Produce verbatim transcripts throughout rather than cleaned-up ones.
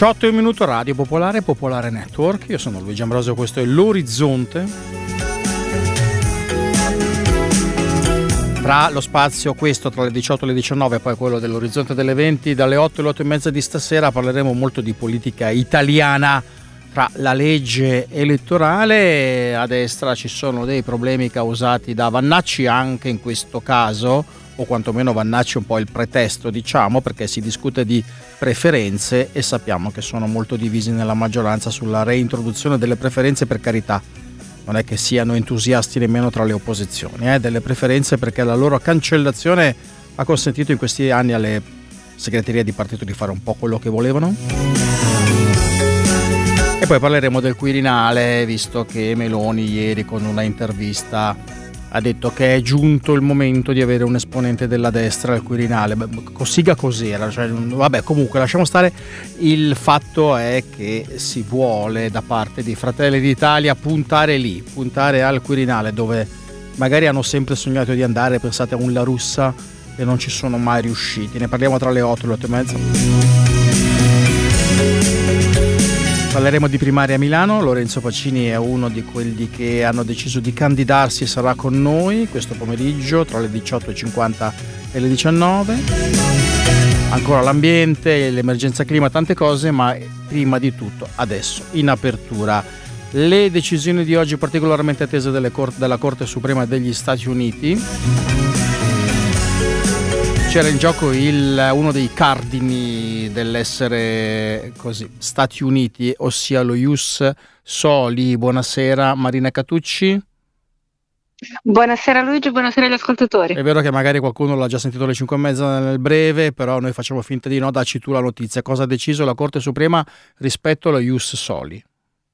diciotto e un minuto, Radio Popolare, Popolare Network. Io sono Luigi Ambrosio, questo è L'Orizzonte. Tra lo spazio, questo tra le diciotto e le diciannove, e poi quello dell'Orizzonte delle venti, dalle otto alle otto e mezza di stasera parleremo molto di politica italiana. Tra la legge elettorale, a destra ci sono dei problemi causati da Vannacci anche in questo caso, o quantomeno Vannacci è un po' il pretesto, diciamo, perché si discute di preferenze e sappiamo che sono molto divisi nella maggioranza sulla reintroduzione delle preferenze. Per carità, non è che siano entusiasti nemmeno tra le opposizioni eh, delle preferenze, perché la loro cancellazione ha consentito in questi anni alle segreterie di partito di fare un po' quello che volevano. E poi parleremo del Quirinale, visto che Meloni ieri con una intervista ha detto che è giunto il momento di avere un esponente della destra al Quirinale. Cossiga cos'era, cioè, vabbè, comunque lasciamo stare. Il fatto è che si vuole da parte di Fratelli d'Italia puntare lì, puntare al Quirinale, dove magari hanno sempre sognato di andare. Pensate a un La Russa e non ci sono mai riusciti. Ne parliamo tra le otto e le otto e mezza. Parleremo di primaria a Milano. Lorenzo Pacini è uno di quelli che hanno deciso di candidarsi e sarà con noi questo pomeriggio tra le diciotto e cinquanta e le diciannove. Ancora l'ambiente, l'emergenza clima, tante cose, ma prima di tutto adesso in apertura le decisioni di oggi particolarmente attese delle cor- della Corte Suprema degli Stati Uniti. C'era in gioco il, uno dei cardini dell'essere così Stati Uniti, ossia lo Ius Soli. Buonasera Marina Catucci. Buonasera Luigi, buonasera agli ascoltatori. È vero che magari qualcuno l'ha già sentito alle cinque e mezza nel breve, però noi facciamo finta di no. Dacci tu la notizia. Cosa ha deciso la Corte Suprema rispetto allo Ius Soli?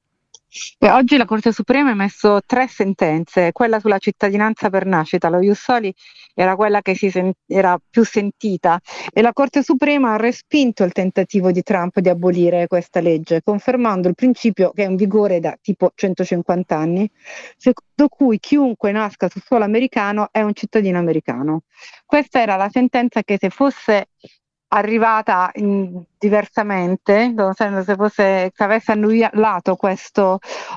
Beh, oggi la Corte Suprema ha emesso tre sentenze. Quella sulla cittadinanza per nascita, lo Ius Soli, era quella che si sen- era più sentita, e la Corte Suprema ha respinto il tentativo di Trump di abolire questa legge, confermando il principio che è in vigore da tipo centocinquanta anni, secondo cui chiunque nasca su suolo americano è un cittadino americano. Questa era la sentenza che, se fosse arrivata in, diversamente, nel senso, se fosse, se avesse annullato questo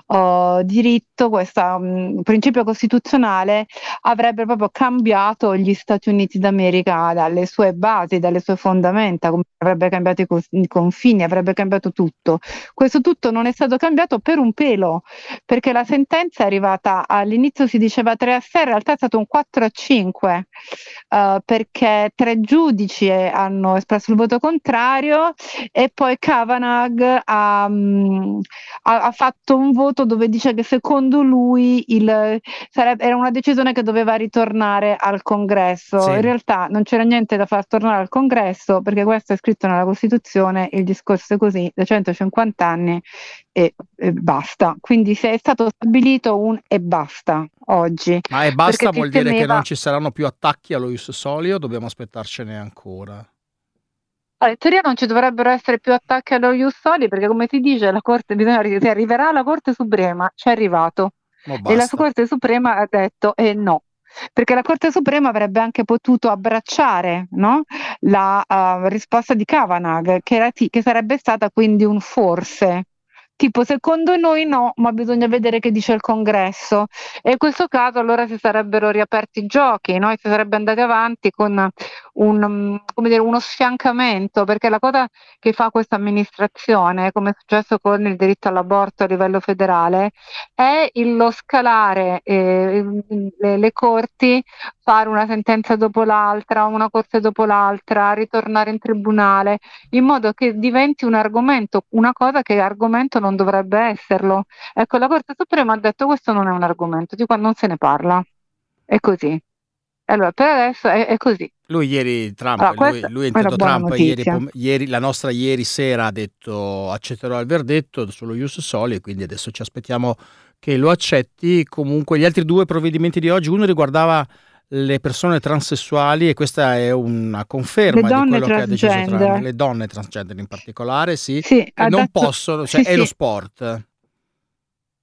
uh, diritto, questo um, principio costituzionale, avrebbe proprio cambiato gli Stati Uniti d'America dalle sue basi, dalle sue fondamenta, avrebbe cambiato i, cos- i confini, avrebbe cambiato tutto. Questo tutto non è stato cambiato per un pelo, perché la sentenza è arrivata, all'inizio si diceva tre a sei, in realtà è stato un quattro a cinque, uh, perché tre giudici hanno espresso il voto contrario, e poi Kavanagh ha, mh, ha, ha fatto un voto dove dice che secondo lui il, sarebbe, era una decisione che doveva ritornare al Congresso. Sì. In realtà non c'era niente da far tornare al Congresso, perché questo è scritto nella Costituzione, il discorso è così da centocinquanta anni e, e basta. Quindi se è stato stabilito un e basta oggi. Ma e basta vuol dire temeva... che non ci saranno più attacchi allo Ius Soli, o dobbiamo aspettarcene ancora? Allora, in teoria non ci dovrebbero essere più attacchi allo Ius Soli, perché, come si dice, la Corte bisogna, se arriverà alla Corte Suprema, ci è arrivato. Oh, E la basta. Corte Suprema ha detto eh, no, perché la Corte Suprema avrebbe anche potuto abbracciare, no, la uh, risposta di Kavanagh, che, era ti- che sarebbe stata quindi un forse. Tipo, secondo noi no, ma bisogna vedere che dice il Congresso. E in questo caso allora si sarebbero riaperti i giochi, no? E si sarebbe andati avanti con un, um, come dire, uno sfiancamento, perché la cosa che fa questa amministrazione, come è successo con il diritto all'aborto a livello federale, è il- lo scalare eh, le, le corti, fare una sentenza dopo l'altra, una corte dopo l'altra, ritornare in tribunale, in modo che diventi un argomento, una cosa che argomento non dovrebbe esserlo. Ecco, la Corte Suprema ha detto questo non è un argomento, di qua non se ne parla. È così. Allora, per adesso è, è così. Lui ieri, Trump, Allora, lui, questa lui è una intendo buona Trump, ieri, notizia. pom- ieri, la nostra ieri sera ha detto accetterò il verdetto sullo Ius Soli, e quindi adesso ci aspettiamo che lo accetti. Comunque gli altri due provvedimenti di oggi, uno riguardava le persone transessuali, e questa è una conferma Le di donne quello che ha deciso Trump, transgender. le donne transgender in particolare, sì, Sì, e ha non detto, possono, cioè sì, è lo sì. sport.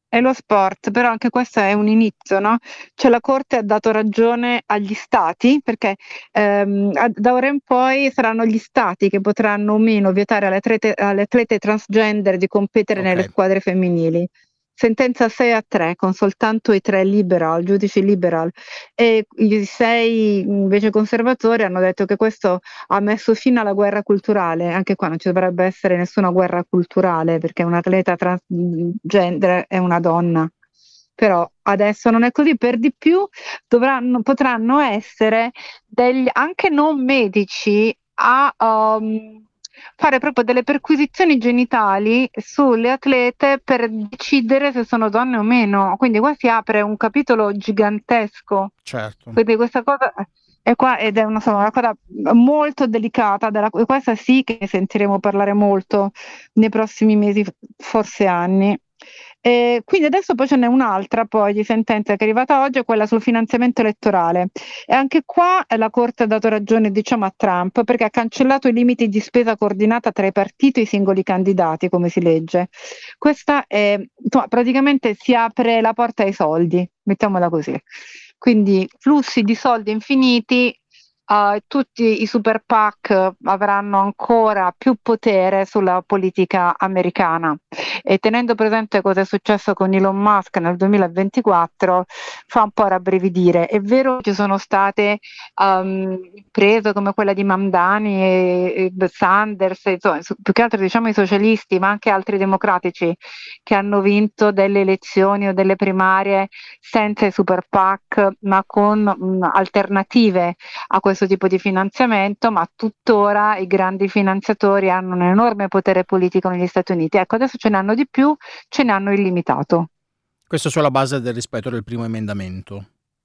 è lo sport, però anche questo è un inizio, no? Cioè la Corte ha dato ragione agli stati, perché ehm, a- da ora in poi saranno gli stati che potranno o meno vietare alle atlete, alle atlete transgender di competere Ok. nelle squadre femminili. Sentenza sei a tre, con soltanto i tre liberal, giudici liberal, e i sei invece conservatori hanno detto che questo ha messo fine alla guerra culturale. Anche qua non ci dovrebbe essere nessuna guerra culturale perché un atleta transgender è una donna. Però adesso non è così, per di più dovranno, potranno essere degli, anche non medici a um, fare proprio delle perquisizioni genitali sulle atlete per decidere se sono donne o meno. Quindi qua si apre un capitolo gigantesco. Certo. Quindi questa cosa è qua ed è una, insomma, una cosa molto delicata, della, questa sì che ne sentiremo parlare molto nei prossimi mesi, forse anni. E quindi adesso poi ce n'è un'altra poi di sentenza che è arrivata oggi, è quella sul finanziamento elettorale. E anche qua eh, la Corte ha dato ragione, diciamo, a Trump perché ha cancellato i limiti di spesa coordinata tra i partiti e i singoli candidati, come si legge. Questa è, insomma, praticamente si apre la porta ai soldi, mettiamola così. Quindi flussi di soldi infiniti, eh, tutti i super PAC avranno ancora più potere sulla politica americana. E tenendo presente cosa è successo con Elon Musk nel duemilaventiquattro, fa un po' rabbrividire. È vero che ci sono state um, imprese come quella di Mamdani e, e Sanders, e, insomma, su- più che altro diciamo i socialisti, ma anche altri democratici che hanno vinto delle elezioni o delle primarie senza i super PAC, ma con mh, alternative a questo tipo di finanziamento, ma tuttora i grandi finanziatori hanno un enorme potere politico negli Stati Uniti. Ecco, adesso ce ne hanno di più, ce ne hanno illimitato. Questo sulla base del rispetto del primo emendamento.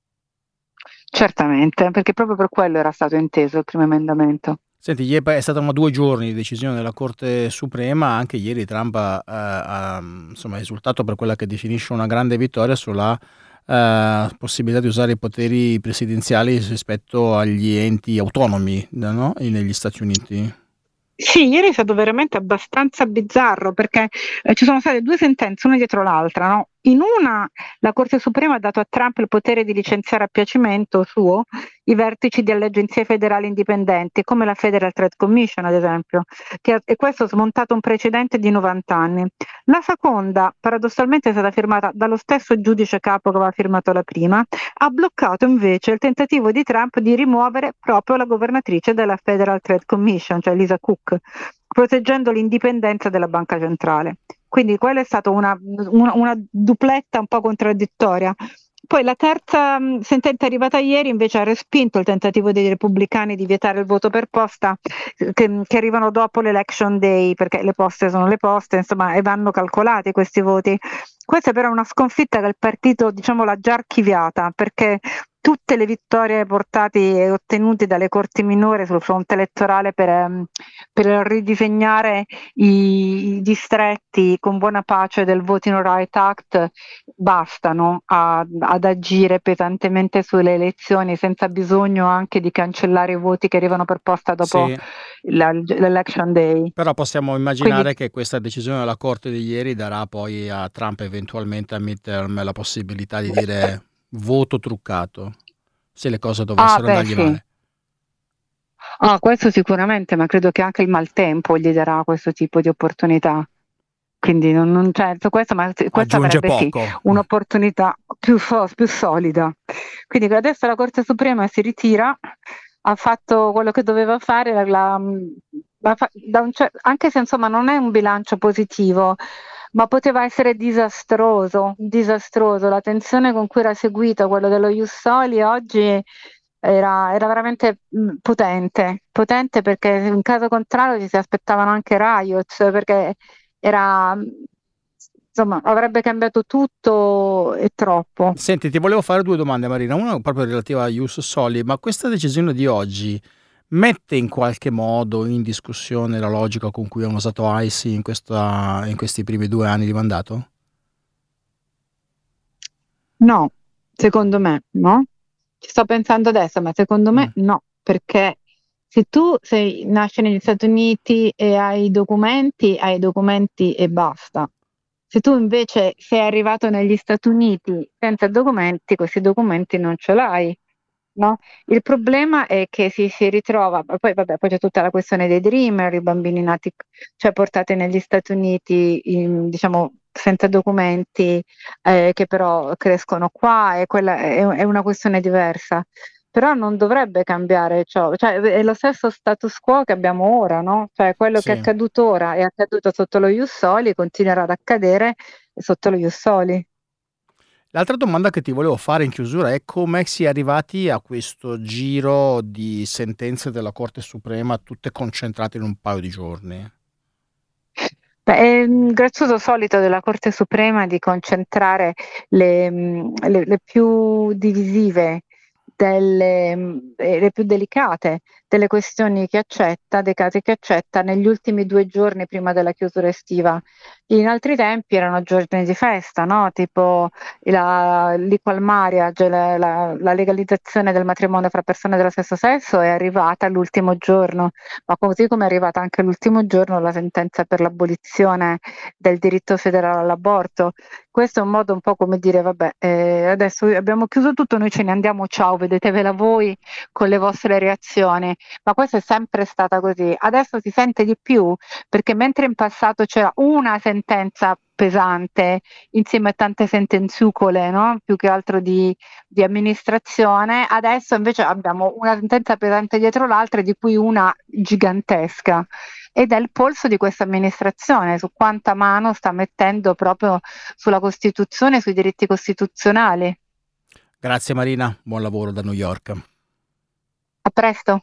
Certamente, perché proprio per quello era stato inteso il primo emendamento. Senti, ieri è stata una due giorni di decisione della Corte Suprema, anche ieri Trump ha, ha, insomma, esultato per quella che definisce una grande vittoria sulla eh, possibilità di usare i poteri presidenziali rispetto agli enti autonomi, no? Negli Stati Uniti. Sì, ieri è stato veramente abbastanza bizzarro perché eh, ci sono state due sentenze, una dietro l'altra, no? In una la Corte Suprema ha dato a Trump il potere di licenziare a piacimento suo i vertici delle agenzie federali indipendenti, come la Federal Trade Commission, ad esempio, che ha, e questo ha smontato un precedente di novanta anni. La seconda, paradossalmente, è stata firmata dallo stesso giudice capo che aveva firmato la prima, ha bloccato invece il tentativo di Trump di rimuovere proprio la governatrice della Federal Trade Commission, cioè Lisa Cook, proteggendo l'indipendenza della banca centrale. Quindi quella è stata una, una, una dupletta un po' contraddittoria. Poi la terza mh, sentenza arrivata ieri invece ha respinto il tentativo dei repubblicani di vietare il voto per posta eh, che, che arrivano dopo l'election day, perché le poste sono le poste, insomma, e vanno calcolati questi voti. Questa però è una sconfitta che il partito, diciamo, l'ha già archiviata, perché tutte le vittorie portate e ottenute dalle corti minori sul fronte elettorale per, ehm, per ridisegnare i, i distretti con buona pace del Voting Rights Act bastano a- ad agire pesantemente sulle elezioni senza bisogno anche di cancellare i voti che arrivano per posta dopo Sì, la- l'election day. però possiamo Quindi immaginare che questa decisione della Corte di ieri darà poi a Trump eventualmente a midterm la possibilità di dire voto truccato, se le cose ah, dovessero beh, andargli sì. male. Ah, questo sicuramente, ma credo che anche il maltempo gli darà questo tipo di opportunità. Quindi non, non c'è su questo, ma sì, questa Aggiunge avrebbe sì poco. un'opportunità più, fo- più solida. Quindi adesso la Corte Suprema si ritira, ha fatto quello che doveva fare, la- la- la fa- da un cer- anche se insomma non è un bilancio positivo, ma poteva essere disastroso, disastroso. La tensione con cui era seguito quello dello Ius Soli oggi era, era veramente mh, potente, potente perché in caso contrario ci si aspettavano anche riots, perché era, insomma, avrebbe cambiato tutto e troppo. Senti, ti volevo fare due domande, Marina. Una proprio relativa a Ius Soli, ma questa decisione di oggi mette in qualche modo in discussione la logica con cui hanno usato I C E in, questa, in questi primi due anni di mandato? No, secondo me no. Ci sto pensando adesso, ma secondo me Mm. no, perché se tu sei, nasci negli Stati Uniti e hai i documenti, hai i documenti e basta. Se tu invece sei arrivato negli Stati Uniti senza documenti, questi documenti non ce l'hai, no? Il problema è che si, si ritrova, poi vabbè, poi c'è tutta la questione dei dreamer, i bambini nati, cioè portati negli Stati Uniti, in- diciamo, senza documenti, eh, che però crescono qua, e quella è, è una questione diversa. Però non dovrebbe cambiare ciò, cioè è lo stesso status quo che abbiamo ora, no? Cioè quello che è Sì. accaduto ora è accaduto sotto lo Ius Soli, continuerà ad accadere sotto lo Ius Soli. L'altra domanda che ti volevo fare in chiusura è come si è arrivati a questo giro di sentenze della Corte Suprema, tutte concentrate in un paio di giorni? Beh, è un grazioso solito della Corte Suprema di concentrare le, mh, le- le più divisive, delle, mh, e le più delicate delle questioni che accetta, dei casi che accetta negli ultimi due giorni prima della chiusura estiva. In altri tempi erano giorni di festa, no? Tipo la, l'equal marriage, la, la- la legalizzazione del matrimonio fra persone dello stesso sesso è arrivata all'ultimo giorno, ma così come è arrivata anche l'ultimo giorno la sentenza per l'abolizione del diritto federale all'aborto. Questo è un modo un po' come dire, vabbè, eh, adesso abbiamo chiuso tutto, noi ce ne andiamo, ciao, vedetevela voi con le vostre reazioni. Ma questo è sempre stata così. Adesso si sente di più perché mentre in passato c'era una sentenza pesante insieme a tante sentenzucole, no? Più che altro di, di amministrazione, adesso invece abbiamo una sentenza pesante dietro l'altra, di cui una gigantesca. Ed è il polso di questa amministrazione, su quanta mano sta mettendo proprio sulla Costituzione, sui diritti costituzionali. Grazie Marina, buon lavoro da New York. A presto.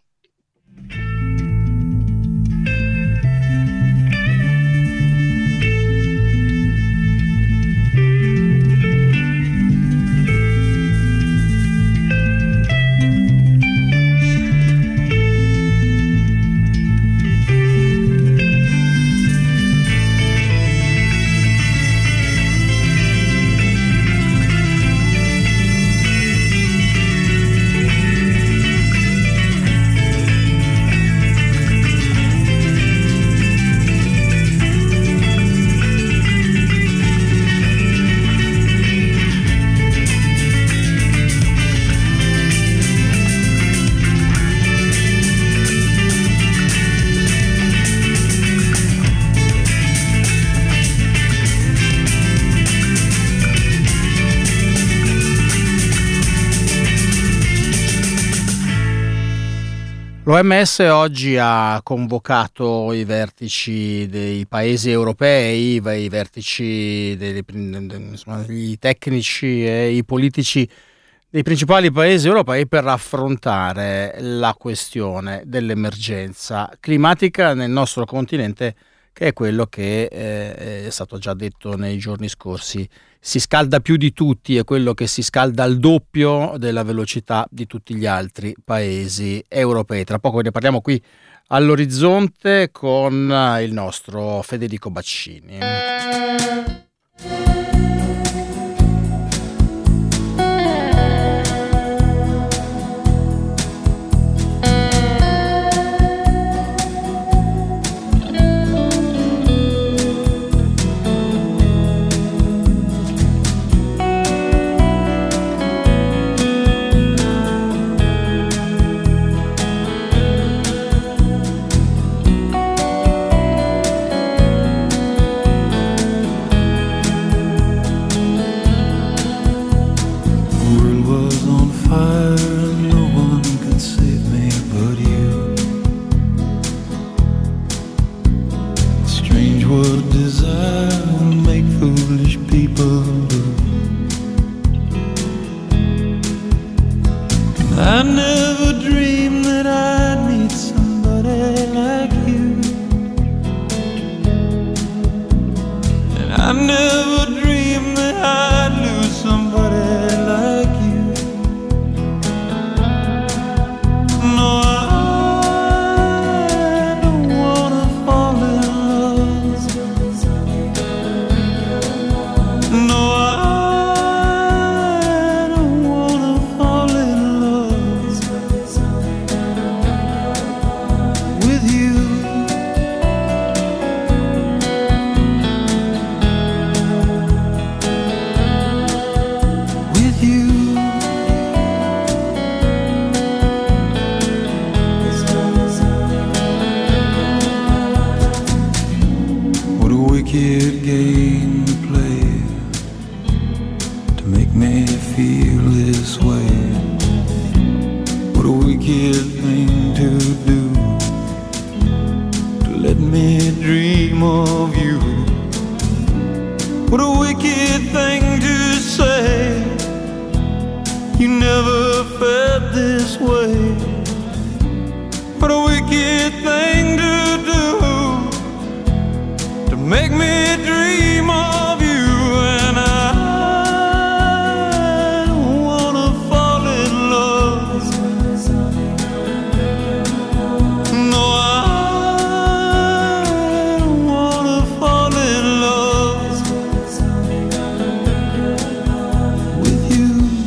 L'O M S oggi ha convocato i vertici dei paesi europei, i vertici dei, insomma, i tecnici e i politici dei principali paesi europei per affrontare la questione dell'emergenza climatica nel nostro continente, che è quello che eh, è stato già detto nei giorni scorsi. Si scalda più di tutti, è quello che si scalda al doppio della velocità di tutti gli altri paesi europei. Tra poco ne parliamo qui all'Orizzonte con il nostro Federico Baccini. wicked game to play to make me feel this way. What a wicked thing to do, to let me dream of you. What a wicked thing to say, you never felt this way. What a wicked thing to do, to make me dream of you. And I don't wanna fall in love. No, I don't wanna fall in love with you.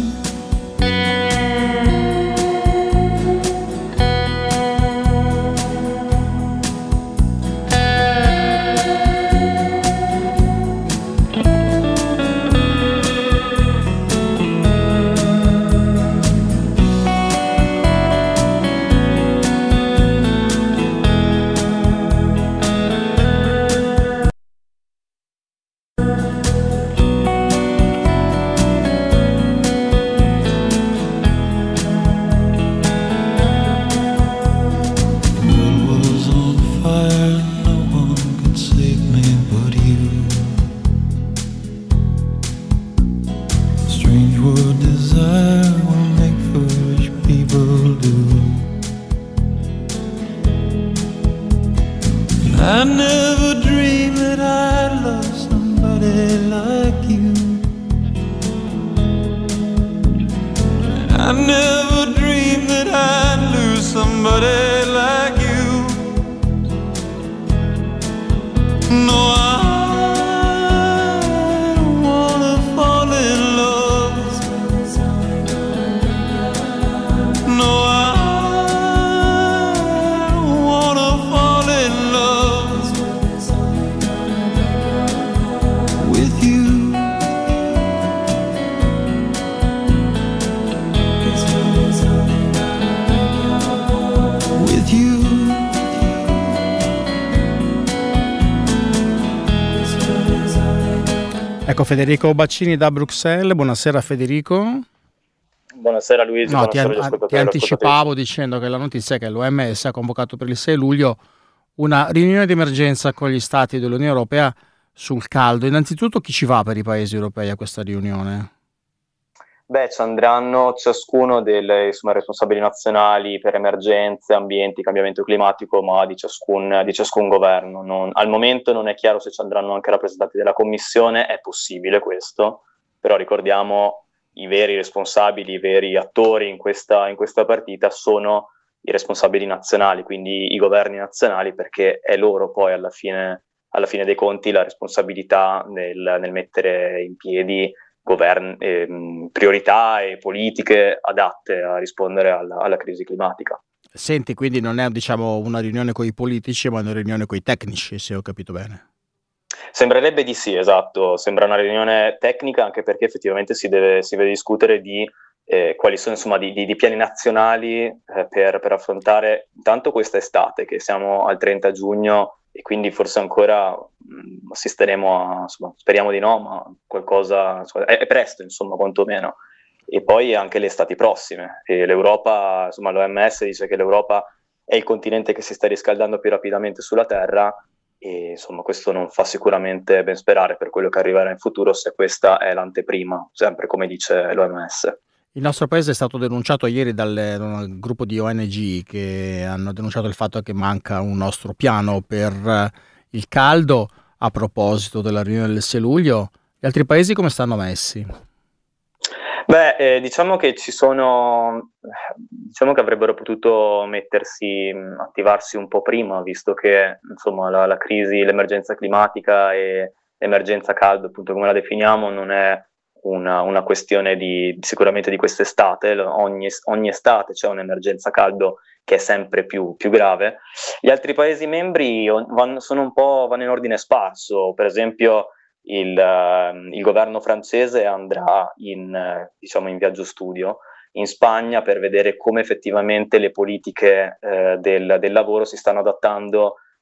I never dreamed that I'd love somebody like you. I never dreamed that I'd lose somebody like you. No, I don't wanna fall in love. No, I don't wanna fall in love with you. With you. Ecco Federico Baccini da Bruxelles, buonasera Federico. Buonasera Luigi, No, ti, buonasera agli an- ascoltatori ti e alle anticipavo dicendo che la notizia è che l'O M S ha convocato per il sei luglio una riunione di emergenza con gli stati dell'Unione Europea sul caldo. Innanzitutto chi ci va per i paesi europei a questa riunione? Beh, ci andranno ciascuno delle insomma, responsabili nazionali per emergenze, ambienti, cambiamento climatico, ma di ciascun, di ciascun governo. Non, al momento non è chiaro se ci andranno anche rappresentanti della Commissione, è possibile questo, però ricordiamo i veri responsabili, i veri attori in questa, in questa partita sono i responsabili nazionali, quindi i governi nazionali, perché è loro poi alla fine, alla fine dei conti la responsabilità nel, nel mettere in piedi Govern- ehm, priorità e politiche adatte a rispondere alla, alla crisi climatica. Senti, quindi non è diciamo una riunione con i politici, ma una riunione con i tecnici, se ho capito bene. Sembrerebbe di sì, esatto, sembra una riunione tecnica, anche perché effettivamente si deve, si deve discutere di eh, quali sono insomma di, di, di piani nazionali eh, per, per affrontare intanto questa estate, che siamo al trenta giugno e quindi forse ancora mh, assisteremo a, insomma, speriamo di no, ma qualcosa, insomma, è, è presto insomma quantomeno, e poi anche le estati prossime, e l'Europa, insomma l'O M S dice che l'Europa è il continente che si sta riscaldando più rapidamente sulla Terra, e insomma questo non fa sicuramente ben sperare per quello che arriverà in futuro, se questa è l'anteprima, sempre come dice l'O M S. Il nostro paese è stato denunciato ieri dal, da un gruppo di O N G che hanno denunciato il fatto che manca un nostro piano per eh, il caldo. A proposito della riunione del sei luglio, gli altri paesi come stanno messi? Beh, eh, diciamo che ci sono, diciamo che avrebbero potuto mettersi, mh, attivarsi un po' prima, visto che insomma la, la crisi, l'emergenza climatica e l'emergenza caldo, appunto come la definiamo, non è una, una questione di sicuramente di quest'estate. Ogni, ogni estate c'è un'emergenza caldo che è sempre più, più grave. Gli altri Paesi membri vanno, sono un po', vanno in ordine sparso, per esempio il, uh, il governo francese andrà in, uh, diciamo in viaggio studio in Spagna per vedere come effettivamente le politiche uh, del, del lavoro si stanno adattando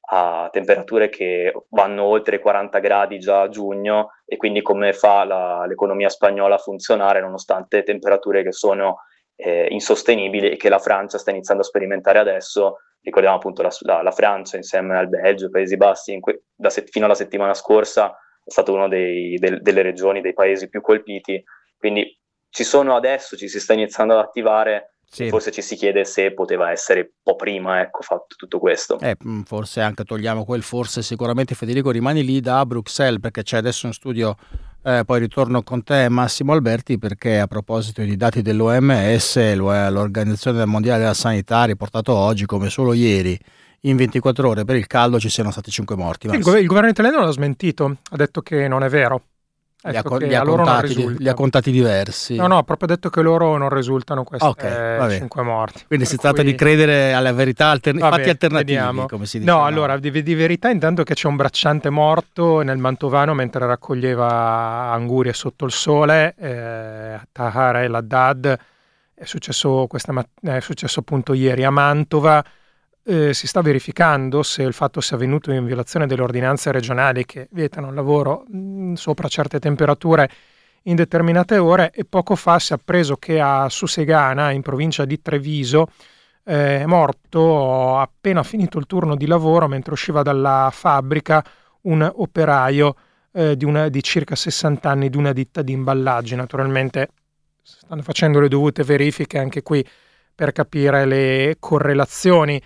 a temperature che vanno oltre i quaranta gradi già a giugno, e quindi come fa la, l'economia spagnola a funzionare nonostante temperature che sono eh, insostenibili e che la Francia sta iniziando a sperimentare adesso. Ricordiamo appunto la, la, la Francia insieme al Belgio, ai Paesi Bassi, in que- da se- fino alla settimana scorsa è stato uno dei, del, delle regioni, dei paesi più colpiti, quindi ci sono adesso, ci si sta iniziando ad attivare. Sì. Forse ci si chiede se poteva essere un po' prima, ecco, fatto tutto questo. Eh, forse anche togliamo quel forse, sicuramente Federico rimani lì da Bruxelles perché c'è adesso in studio, eh, poi ritorno con te Massimo Alberti, perché a proposito di dati dell'O M S, l'Organizzazione Mondiale della Sanità ha riportato oggi come solo ieri in ventiquattro ore per il caldo ci siano stati cinque morti. Il, gov- il governo italiano l'ha smentito, ha detto che non è vero. Li ha, li, ha contati, li ha contati diversi. No, no, ha proprio detto che loro non risultano queste okay, cinque morti. Quindi si tratta cui... di credere alle verità alter... vabbè, fatti alternativi, vediamo. Come si dice. No, no, allora, di, di verità intanto che c'è un bracciante morto nel Mantovano mentre raccoglieva angurie sotto il sole, eh, a Tahar el-Haddad, è successo, questa mat- è successo appunto ieri a Mantova. Eh, si sta verificando se il fatto sia avvenuto in violazione delle ordinanze regionali che vietano il lavoro mh, sopra certe temperature in determinate ore, e poco fa si è appreso che a Susegana, in provincia di Treviso, eh, è morto appena finito il turno di lavoro mentre usciva dalla fabbrica un operaio eh, di, una, di circa sessanta anni di una ditta di imballaggi. Naturalmente stanno facendo le dovute verifiche anche qui per capire le correlazioni.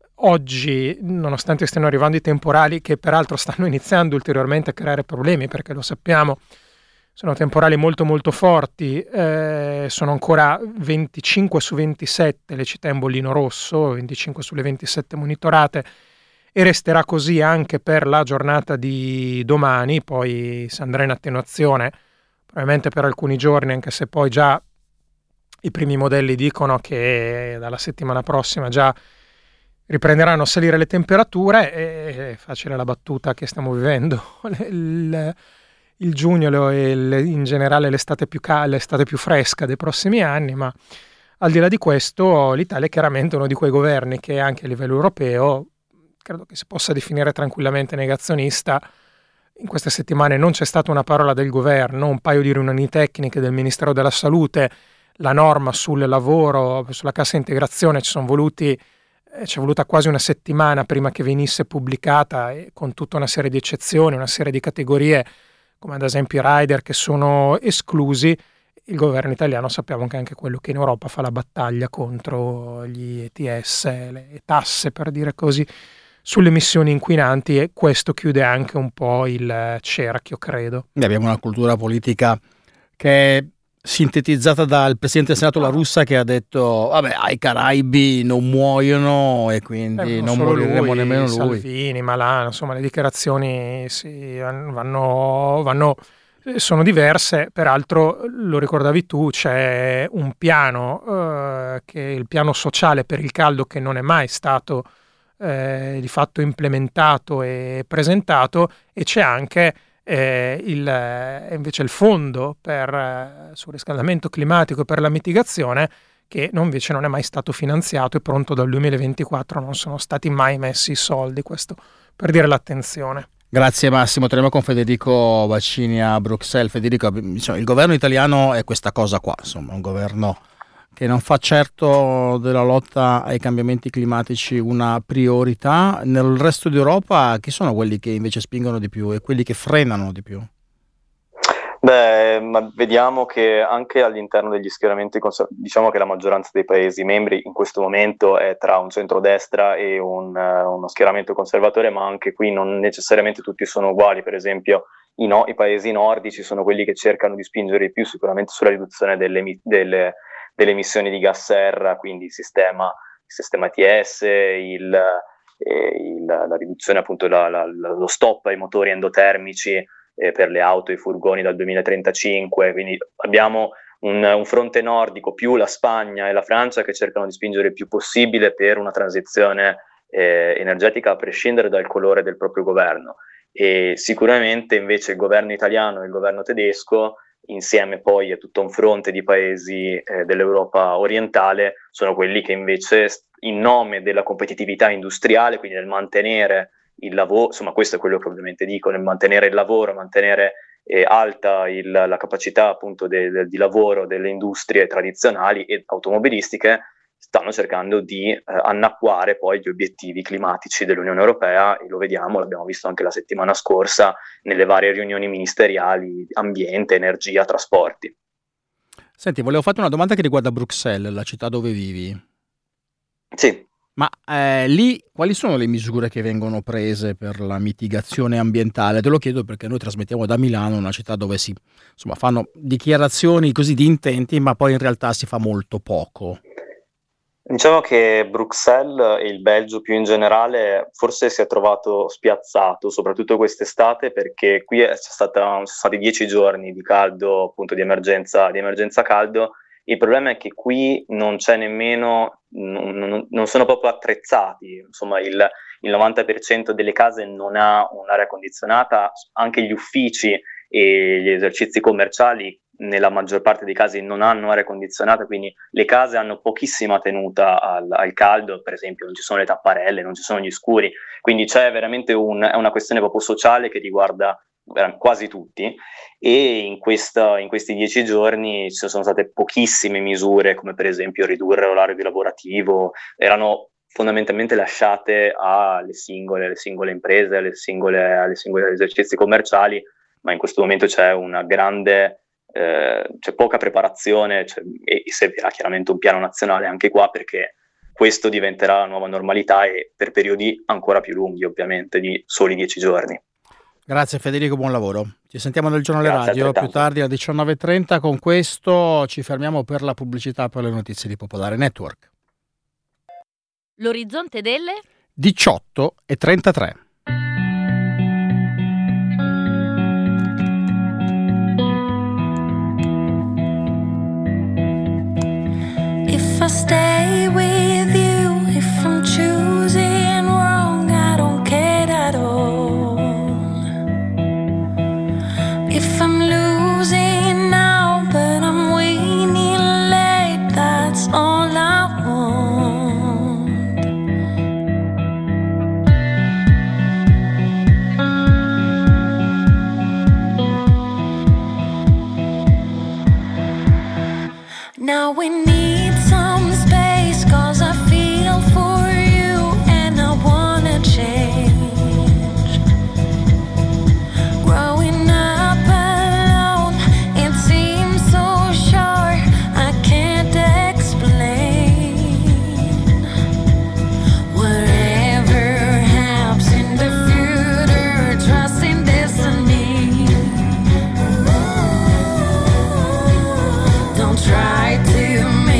Oggi, nonostante stiano arrivando i temporali, che peraltro stanno iniziando ulteriormente a creare problemi, perché lo sappiamo, sono temporali molto molto forti, eh, sono ancora venticinque su ventisette le città in bollino rosso, venticinque sulle ventisette monitorate, e resterà così anche per la giornata di domani. Poi si andrà in attenuazione, probabilmente per alcuni giorni, anche se poi già i primi modelli dicono che dalla settimana prossima già riprenderanno a salire le temperature. E facile la battuta che stiamo vivendo il, il giugno e in generale l'estate più, cal- l'estate più fresca dei prossimi anni, ma al di là di questo l'Italia è chiaramente uno di quei governi che anche a livello europeo credo che si possa definire tranquillamente negazionista. In queste settimane non c'è stata una parola del governo, un paio di riunioni tecniche del Ministero della Salute, la norma sul lavoro, sulla cassa integrazione, ci sono voluti C'è voluta quasi una settimana prima che venisse pubblicata, e con tutta una serie di eccezioni, una serie di categorie, come ad esempio i rider che sono esclusi. Il governo italiano sappiamo che è anche quello che in Europa fa la battaglia contro gli E T S, le tasse per dire così, sulle emissioni inquinanti, e questo chiude anche un po' il cerchio, credo. Abbiamo una cultura politica che è sintetizzata dal presidente del Senato La Russa, che ha detto vabbè, ai Caraibi non muoiono e quindi eh, non, non moriremo lui, nemmeno lui. Salvini, Malan, insomma le dichiarazioni sì, vanno, vanno, sono diverse. Peraltro lo ricordavi tu, c'è un piano eh, che è il piano sociale per il caldo, che non è mai stato eh, di fatto implementato e presentato, e c'è anche Eh, il, eh, invece il fondo per eh, sul riscaldamento climatico e per la mitigazione, che non, invece non è mai stato finanziato, e pronto dal duemilaventiquattro non sono stati mai messi i soldi. Questo per dire l'attenzione. Grazie Massimo, torniamo con Federico Baccini a Bruxelles. Federico, diciamo, il governo italiano è questa cosa qua, insomma, un governo che non fa certo della lotta ai cambiamenti climatici una priorità. Nel resto d'Europa chi sono quelli che invece spingono di più e quelli che frenano di più? Beh, ma vediamo che anche all'interno degli schieramenti, diciamo che la maggioranza dei Paesi membri in questo momento è tra un centrodestra e un, uh, uno schieramento conservatore, ma anche qui non necessariamente tutti sono uguali. Per esempio i, no, i Paesi nordici sono quelli che cercano di spingere di più sicuramente sulla riduzione delle, delle delle emissioni di gas serra, quindi il sistema, il sistema E T S, il, eh, il, la riduzione appunto, la, la, lo stop ai motori endotermici eh, per le auto e i furgoni dal duemilatrentacinque, quindi abbiamo un, un fronte nordico più la Spagna e la Francia che cercano di spingere il più possibile per una transizione eh, energetica a prescindere dal colore del proprio governo, e sicuramente invece il governo italiano e il governo tedesco, insieme poi a tutto un fronte di paesi eh, dell'Europa orientale, sono quelli che invece in nome della competitività industriale, quindi del mantenere il lavoro, insomma questo è quello che ovviamente dico, nel mantenere il lavoro, mantenere eh, alta il, la capacità appunto de, de, di lavoro delle industrie tradizionali e automobilistiche, stanno cercando di eh, annacquare poi gli obiettivi climatici dell'Unione Europea, e lo vediamo, l'abbiamo visto anche la settimana scorsa nelle varie riunioni ministeriali, ambiente, energia, trasporti. Senti, volevo farti una domanda che riguarda Bruxelles, la città dove vivi. Sì. Ma eh, lì quali sono le misure che vengono prese per la mitigazione ambientale? Te lo chiedo perché noi trasmettiamo da Milano, una città dove si insomma fanno dichiarazioni così di intenti, ma poi in realtà si fa molto poco. Diciamo che Bruxelles e il Belgio più in generale forse si è trovato spiazzato, soprattutto quest'estate, perché qui è stata, sono stati dieci giorni di caldo, appunto di emergenza, di emergenza caldo. Il problema è che qui non c'è nemmeno, non, non, non sono proprio attrezzati, insomma il, il novanta per cento delle case non ha un'aria condizionata, anche gli uffici e gli esercizi commerciali nella maggior parte dei casi non hanno aria condizionata, quindi le case hanno pochissima tenuta al, al caldo, per esempio non ci sono le tapparelle, non ci sono gli scuri, quindi c'è veramente un, è una questione proprio sociale che riguarda quasi tutti, e in, questa, in questi dieci giorni ci sono state pochissime misure, come per esempio ridurre l'orario lavorativo, erano fondamentalmente lasciate alle singole, alle singole imprese, alle singole, alle singole esercizi commerciali, ma in questo momento c'è una grande Eh, c'è poca preparazione, c'è, e, e servirà chiaramente un piano nazionale anche qua, perché questo diventerà la nuova normalità e per periodi ancora più lunghi, ovviamente di soli dieci giorni. Grazie Federico, buon lavoro. Ci sentiamo nel giornale Grazie, radio più tardi alle diciannove e trenta. Con questo ci fermiamo per la pubblicità, per le notizie di Popolare Network. L'orizzonte delle diciotto e trentatré. If I stay with you, if I'm choosing wrong, I don't care at all. If I'm losing now, but I'm winning late, that's all I want. Now we need some space, 'cause I feel for you and I wanna change. Growing up alone, it seems so short, I can't explain. Whatever happens in the future, trust in destiny. Don't try to make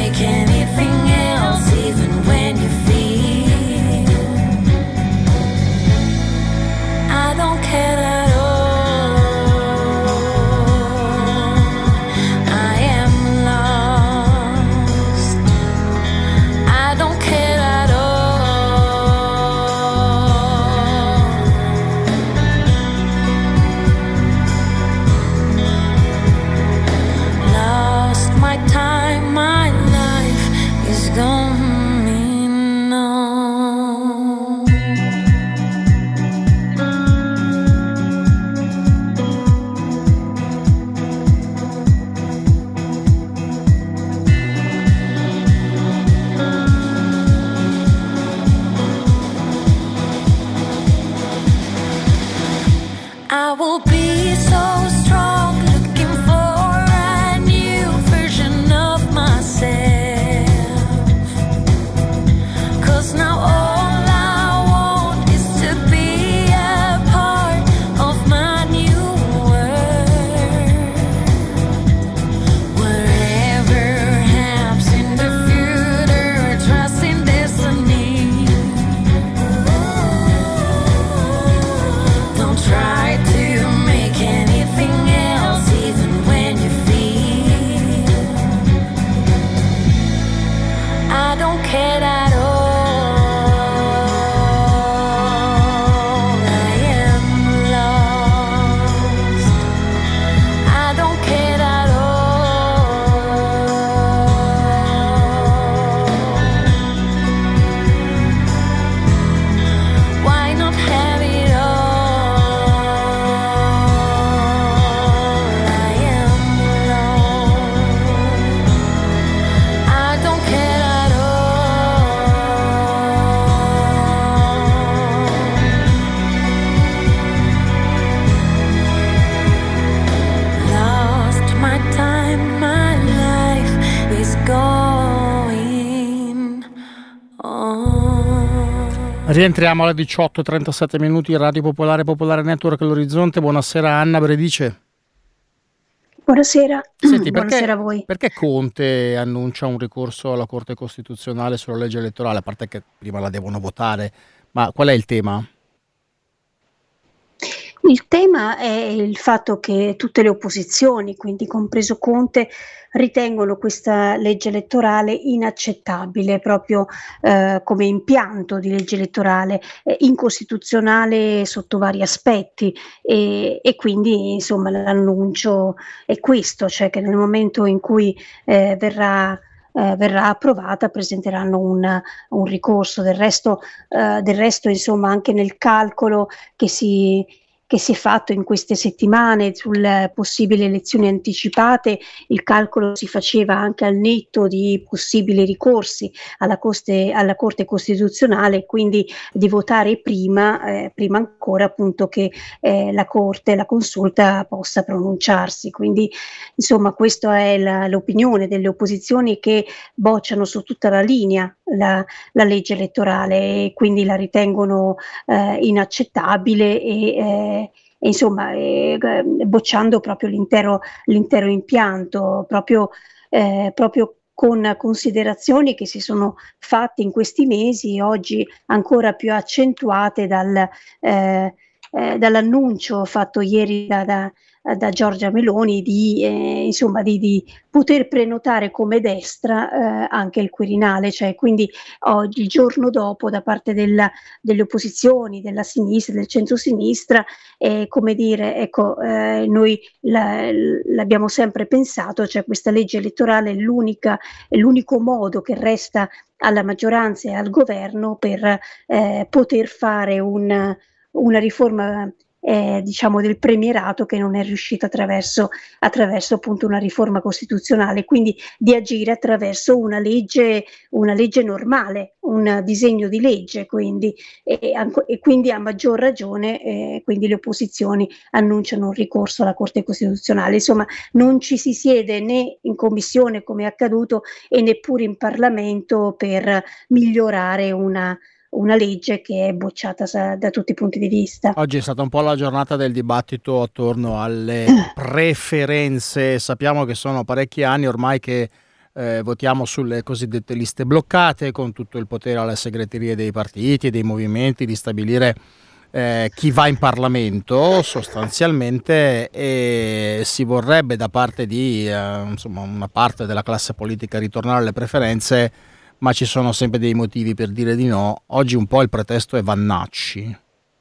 Rientriamo alle diciotto e trentasette minuti, Radio Popolare, Popolare Network, l'Orizzonte. Buonasera Anna Bredice. Buonasera, Senti, buonasera perché, a voi. perché Conte annuncia un ricorso alla Corte Costituzionale sulla legge elettorale, a parte che prima la devono votare, ma qual è il tema? Il tema è il fatto che tutte le opposizioni, quindi compreso Conte, ritengono questa legge elettorale inaccettabile proprio eh, come impianto di legge elettorale, eh, incostituzionale sotto vari aspetti e, e quindi insomma l'annuncio è questo, cioè che nel momento in cui eh, verrà Eh, verrà approvata presenteranno un, un ricorso. Del resto, eh, del resto insomma anche nel calcolo che si che si è fatto in queste settimane sulle possibili elezioni anticipate, il calcolo si faceva anche al netto di possibili ricorsi alla, coste, alla Corte Costituzionale, quindi di votare prima, eh, prima ancora appunto che eh, la Corte, la Consulta possa pronunciarsi. Quindi insomma questa è la, l'opinione delle opposizioni che bocciano su tutta la linea la, la legge elettorale e quindi la ritengono eh, inaccettabile e eh, e insomma eh, bocciando proprio l'intero, l'intero impianto, proprio, eh, proprio con considerazioni che si sono fatte in questi mesi, oggi ancora più accentuate dal, eh, eh, dall'annuncio fatto ieri da, da, da Giorgia Meloni di, eh, insomma, di, di poter prenotare come destra eh, anche il Quirinale, cioè quindi oggi, il giorno dopo, da parte della, delle opposizioni, della sinistra, del centro-sinistra, eh, come dire, ecco, eh, noi la, l'abbiamo sempre pensato, cioè questa legge elettorale è l'unica, è l'unico modo che resta alla maggioranza e al governo per eh, poter fare un, una riforma Eh, diciamo del premierato che non è riuscita attraverso, attraverso appunto una riforma costituzionale, quindi di agire attraverso una legge, una legge normale, un disegno di legge, quindi e, e quindi a maggior ragione eh, quindi le opposizioni annunciano un ricorso alla Corte Costituzionale. Insomma, non ci si siede né in commissione come è accaduto e neppure in Parlamento per migliorare una una legge che è bocciata sa, da tutti i punti di vista. Oggi è stata un po' la giornata del dibattito attorno alle preferenze. Sappiamo che sono parecchi anni ormai che eh, votiamo sulle cosiddette liste bloccate, con tutto il potere alle segreterie dei partiti e dei movimenti di stabilire eh, chi va in Parlamento sostanzialmente, e si vorrebbe da parte di eh, insomma, una parte della classe politica ritornare alle preferenze, ma ci sono sempre dei motivi per dire di no. Oggi un po' il pretesto è Vannacci.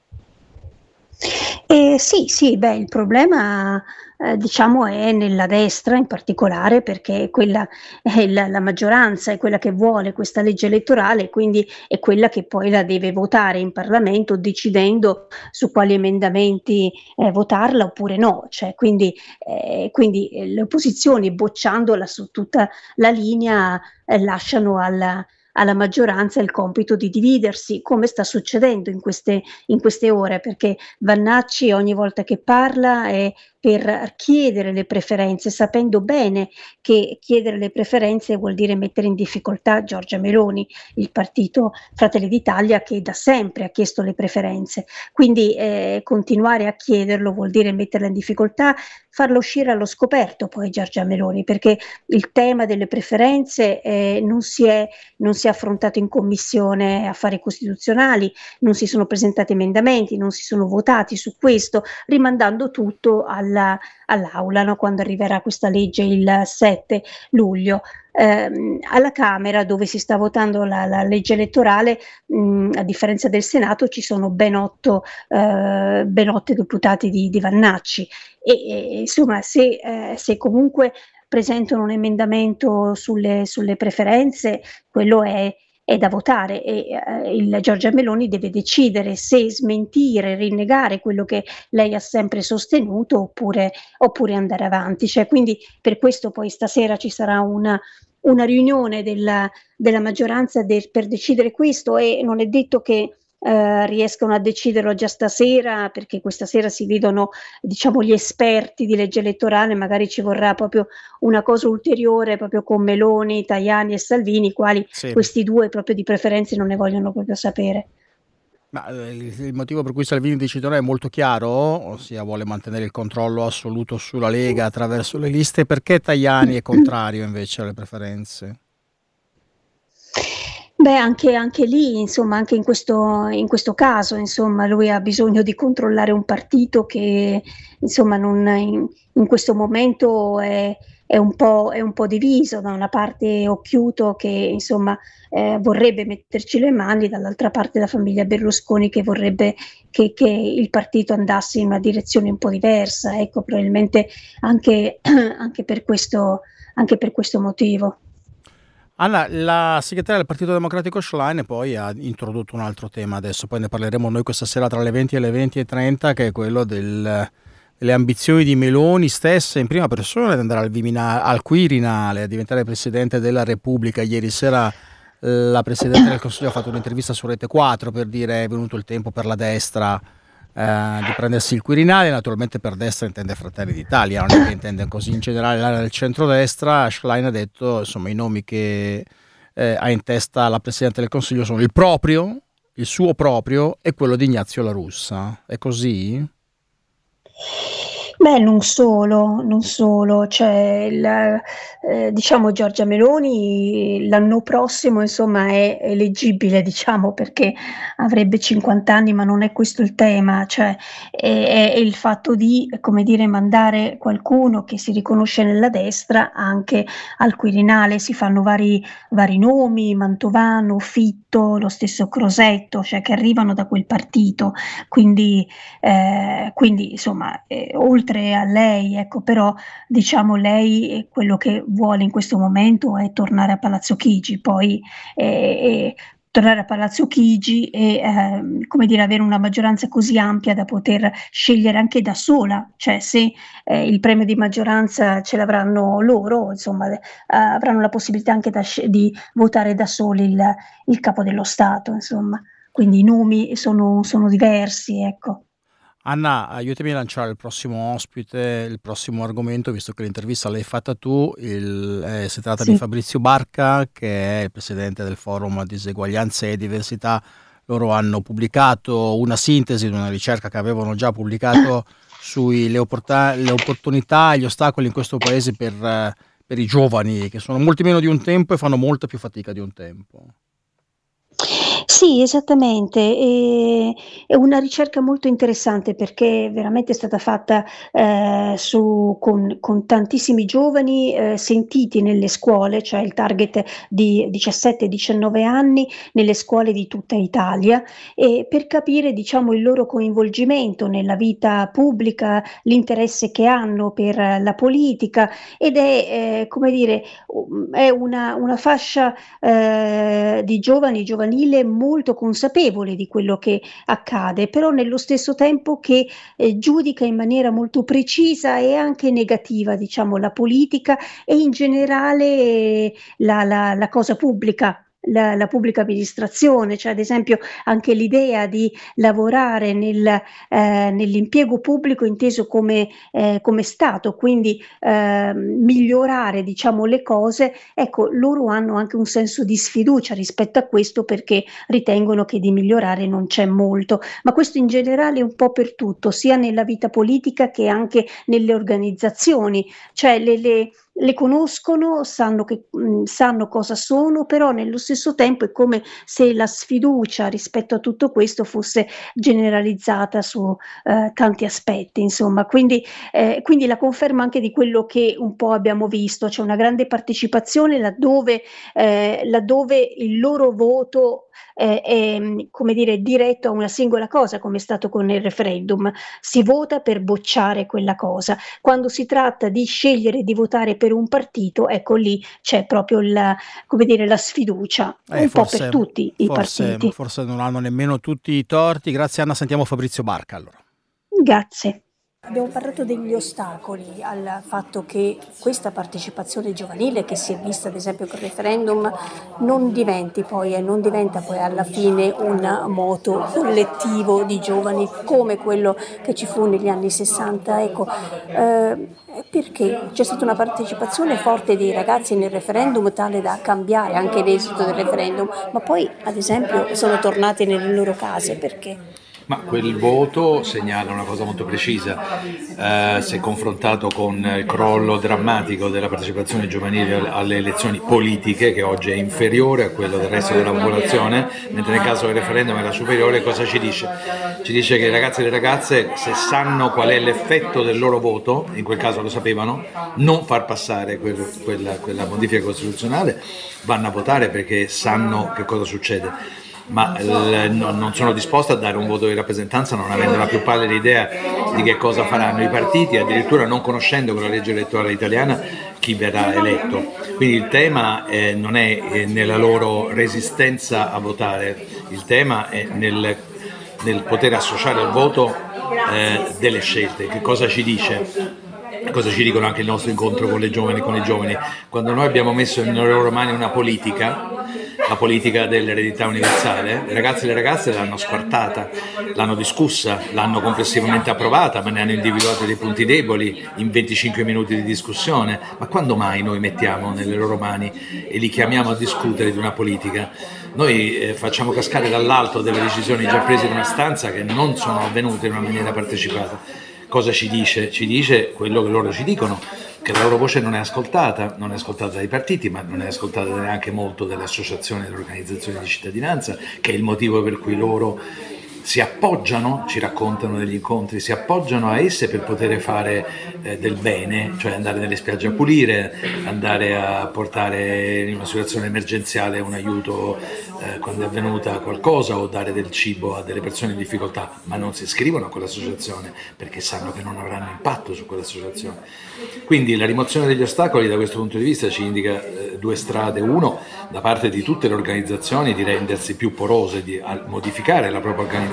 Eh, sì, sì, beh, il problema eh, diciamo è nella destra in particolare, perché quella è la, la maggioranza, è quella che vuole questa legge elettorale, quindi è quella che poi la deve votare in Parlamento, decidendo su quali emendamenti eh, votarla oppure no. Cioè, quindi, eh, quindi eh, le opposizioni, bocciandola su tutta la linea, eh, lasciano alla alla maggioranza il compito di dividersi, come sta succedendo in queste, in queste ore, perché Vannacci ogni volta che parla è per chiedere le preferenze, sapendo bene che chiedere le preferenze vuol dire mettere in difficoltà Giorgia Meloni, il partito Fratelli d'Italia che da sempre ha chiesto le preferenze. Quindi eh, continuare a chiederlo vuol dire metterla in difficoltà, farla uscire allo scoperto poi Giorgia Meloni, perché il tema delle preferenze eh, non si è, non si è affrontato in Commissione Affari Costituzionali, non si sono presentati emendamenti, non si sono votati su questo, rimandando tutto alla all'aula, no? Quando arriverà questa legge il sette luglio. Eh, alla Camera, dove si sta votando la, la legge elettorale, mh, a differenza del Senato ci sono ben otto, eh, ben otto deputati di, di Vannacci e, e insomma se, eh, se comunque presentano un emendamento sulle, sulle preferenze, quello è è da votare e eh, il Giorgia Meloni deve decidere se smentire, rinnegare quello che lei ha sempre sostenuto oppure, oppure andare avanti. Cioè, quindi per questo poi stasera ci sarà una, una riunione della, della maggioranza de, per decidere questo, e non è detto che Uh, riescono a deciderlo già stasera, perché questa sera si vedono, diciamo, gli esperti di legge elettorale, magari ci vorrà proprio una cosa ulteriore proprio con Meloni, Tajani e Salvini, quali sì. Questi due proprio di preferenze non ne vogliono proprio sapere. Ma eh, il, il motivo per cui Salvini dice di no è molto chiaro, ossia vuole mantenere il controllo assoluto sulla Lega attraverso le liste. Perché Tajani è contrario invece alle preferenze? Beh, anche, anche lì, insomma, anche in questo, in questo caso, insomma, lui ha bisogno di controllare un partito che, insomma, non, in, in questo momento è, è un po', è un po' diviso. Da una parte Occhiuto che, insomma, eh, vorrebbe metterci le mani, dall'altra parte la famiglia Berlusconi che vorrebbe che, che il partito andasse in una direzione un po' diversa. Ecco, probabilmente anche, anche per questo, anche per questo motivo. Anna, la segretaria del Partito Democratico Schlein poi ha introdotto un altro tema adesso, poi ne parleremo noi questa sera tra le venti e le venti e trenta, che è quello del, delle ambizioni di Meloni stessa in prima persona di andare al, Vimina, al Quirinale, a diventare Presidente della Repubblica. Ieri sera la Presidente del Consiglio ha fatto un'intervista su Rete quattro per dire è venuto il tempo per la destra eh, di prendersi il Quirinale. Naturalmente per destra intende Fratelli d'Italia, non è che intende così in generale l'area del centrodestra. Schlein ha detto insomma i nomi che eh, ha in testa la Presidente del Consiglio sono il proprio, il suo proprio e quello di Ignazio La Russa. È così? Beh, non solo, non solo, cioè il, eh, diciamo Giorgia Meloni l'anno prossimo insomma è eleggibile, diciamo, perché avrebbe cinquanta anni, ma non è questo il tema, cioè è, è il fatto di, come dire, mandare qualcuno che si riconosce nella destra anche al Quirinale. Si fanno vari, vari nomi, Mantovano, Fitto, lo stesso Crosetto, cioè che arrivano da quel partito, quindi, eh, quindi insomma, eh, oltre a lei, ecco, però diciamo lei quello che vuole in questo momento è tornare a Palazzo Chigi, poi eh, eh, tornare a Palazzo Chigi e eh, come dire, avere una maggioranza così ampia da poter scegliere anche da sola, cioè se eh, il premio di maggioranza ce l'avranno loro, insomma, eh, avranno la possibilità anche da, di votare da soli il, il capo dello Stato, insomma, quindi i nomi sono, sono diversi, ecco. Anna, aiutami a lanciare il prossimo ospite, il prossimo argomento, visto che l'intervista l'hai fatta tu. Il, eh, si tratta sì. di Fabrizio Barca, che è il presidente del Forum Diseguaglianza e Diversità. Loro hanno pubblicato una sintesi di una ricerca che avevano già pubblicato sulle opportun- le opportunità e gli ostacoli in questo paese per, eh, per i giovani, che sono molti meno di un tempo e fanno molta più fatica di un tempo. Sì, esattamente, e, è una ricerca molto interessante perché veramente è stata fatta eh, su, con, con tantissimi giovani eh, sentiti nelle scuole, cioè il target di diciassette diciannove anni nelle scuole di tutta Italia, e per capire, diciamo, il loro coinvolgimento nella vita pubblica, l'interesse che hanno per la politica, ed è, eh, come dire, è una, una fascia eh, di giovani, giovanile molto consapevole di quello che accade, però nello stesso tempo che eh, giudica in maniera molto precisa e anche negativa, diciamo, la politica e in generale eh, la, la, la cosa pubblica. La, la pubblica amministrazione, cioè ad esempio anche l'idea di lavorare nel, eh, nell'impiego pubblico inteso come, eh, come Stato, quindi eh, migliorare, diciamo, le cose. Ecco, loro hanno anche un senso di sfiducia rispetto a questo perché ritengono che di migliorare non c'è molto, ma questo in generale è un po' per tutto, sia nella vita politica che anche nelle organizzazioni, cioè le, le le conoscono, sanno, che, mh, sanno cosa sono, però nello stesso tempo è come se la sfiducia rispetto a tutto questo fosse generalizzata su eh, tanti aspetti, insomma, quindi, eh, quindi la conferma anche di quello che un po' abbiamo visto, c'è una grande partecipazione laddove, eh, laddove il loro voto eh, è, come dire, diretto a una singola cosa, come è stato con il referendum, si vota per bocciare quella cosa. Quando si tratta di scegliere di votare per un partito, ecco lì c'è proprio la, come dire, la sfiducia, eh, un forse, po' per tutti i forse, partiti. Forse non hanno nemmeno tutti i torti. Grazie Anna, sentiamo Fabrizio Barca allora. Grazie. Abbiamo parlato degli ostacoli al fatto che questa partecipazione giovanile, che si è vista ad esempio col referendum, non diventi poi e non diventa poi alla fine un moto collettivo di giovani come quello che ci fu negli anni sessanta. Ecco, eh, perché c'è stata una partecipazione forte dei ragazzi nel referendum tale da cambiare anche l'esito del referendum, ma poi ad esempio sono tornati nelle loro case, perché? Ma quel voto segnala una cosa molto precisa, eh, se confrontato con il crollo drammatico della partecipazione giovanile alle elezioni politiche, che oggi è inferiore a quello del resto della popolazione, mentre nel caso del referendum era superiore. Cosa ci dice? Ci dice che i ragazzi e le ragazze, se sanno qual è l'effetto del loro voto, in quel caso lo sapevano, non far passare quel, quella, quella modifica costituzionale, vanno a votare perché sanno che cosa succede. Ma l- no, non sono disposto a dare un voto di rappresentanza non avendo la più pallida idea di che cosa faranno i partiti, addirittura non conoscendo con la legge elettorale italiana chi verrà eletto. Quindi il tema eh, non è eh, nella loro resistenza a votare, il tema è nel, nel poter associare al voto eh, delle scelte. Che cosa ci dice? Cosa ci dicono anche il nostro incontro con le giovani, con i giovani? Quando noi abbiamo messo nelle loro mani una politica, la politica dell'eredità universale, le ragazze e le ragazze l'hanno squartata, l'hanno discussa, l'hanno complessivamente approvata, ma ne hanno individuato dei punti deboli in venticinque minuti di discussione. Ma quando mai noi mettiamo nelle loro mani e li chiamiamo a discutere di una politica? Noi eh, facciamo cascare dall'alto delle decisioni già prese in una stanza che non sono avvenute in una maniera partecipata. Cosa ci dice? Ci dice quello che loro ci dicono, che la loro voce non è ascoltata, non è ascoltata dai partiti, ma non è ascoltata neanche molto dalle associazioni e dalle organizzazioni di cittadinanza, che è il motivo per cui loro si appoggiano, ci raccontano degli incontri, si appoggiano a esse per poter fare eh, del bene, cioè andare nelle spiagge a pulire, andare a portare in una situazione emergenziale un aiuto eh, quando è avvenuta qualcosa, o dare del cibo a delle persone in difficoltà, ma non si iscrivono a quell'associazione perché sanno che non avranno impatto su quell'associazione. Quindi la rimozione degli ostacoli da questo punto di vista ci indica eh, due strade: uno, da parte di tutte le organizzazioni, di rendersi più porose, di a, modificare la propria organizzazione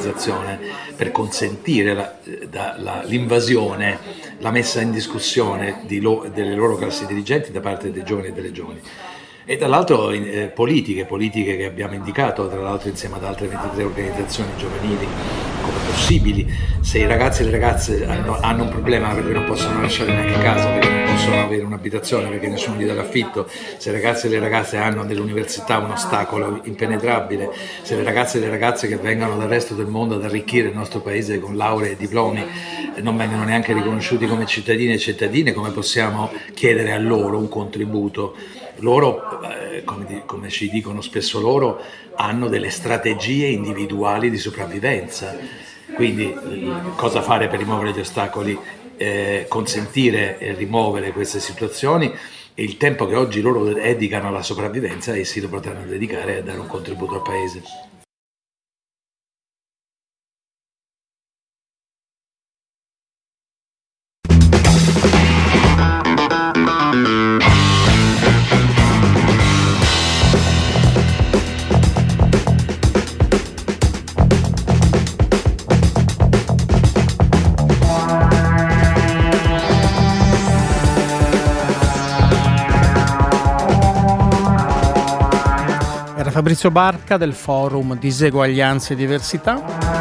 per consentire la, da, la, l'invasione, la messa in discussione di lo, delle loro classi dirigenti da parte dei giovani e delle giovani. E dall'altro eh, politiche, politiche che abbiamo indicato tra l'altro insieme ad altre ventitré organizzazioni giovanili come possibili. Se i ragazzi e le ragazze hanno, hanno un problema perché non possono lasciare neanche casa, perché non possono avere un'abitazione, perché nessuno gli dà l'affitto, se i ragazzi e le ragazze hanno nell'università un ostacolo impenetrabile, se le ragazze e le ragazze che vengono dal resto del mondo ad arricchire il nostro paese con lauree e diplomi non vengono neanche riconosciuti come cittadini e cittadine, come possiamo chiedere a loro un contributo? Loro, eh, come, di, come ci dicono spesso loro, hanno delle strategie individuali di sopravvivenza. Quindi eh, cosa fare per rimuovere gli ostacoli? Eh, consentire e rimuovere queste situazioni, e il tempo che oggi loro dedicano alla sopravvivenza essi lo potranno dedicare a dare un contributo al paese. Fabrizio Barca del forum Diseguaglianze e Diversità.